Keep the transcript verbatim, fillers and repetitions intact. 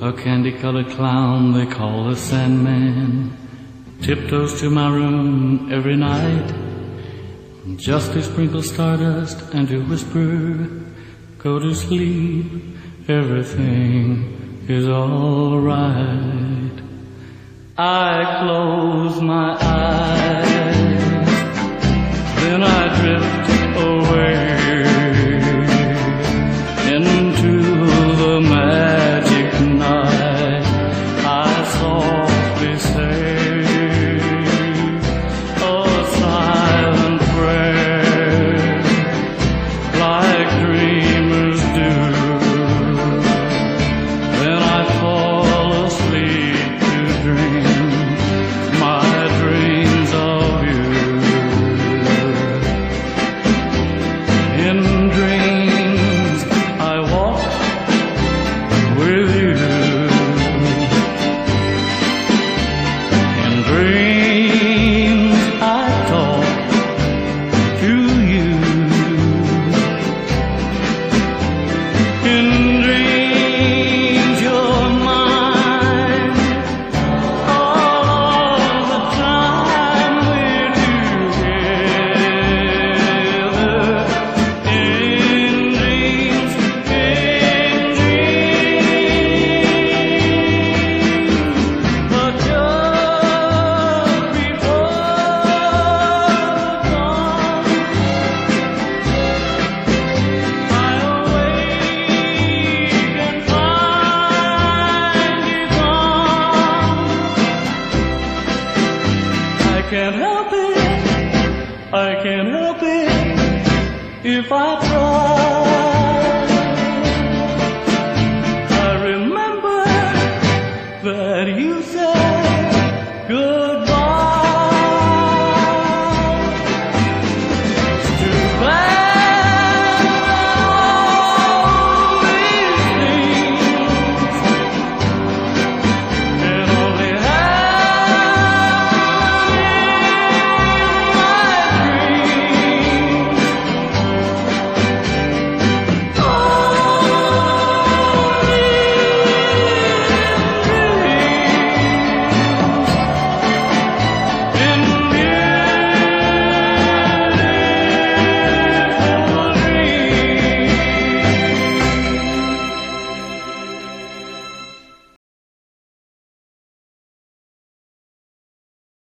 A candy-colored clown they call the Sandman tiptoes to my room every night, just to sprinkle stardust and to whisper, go to sleep, everything is all right. I close my eyes, then I drift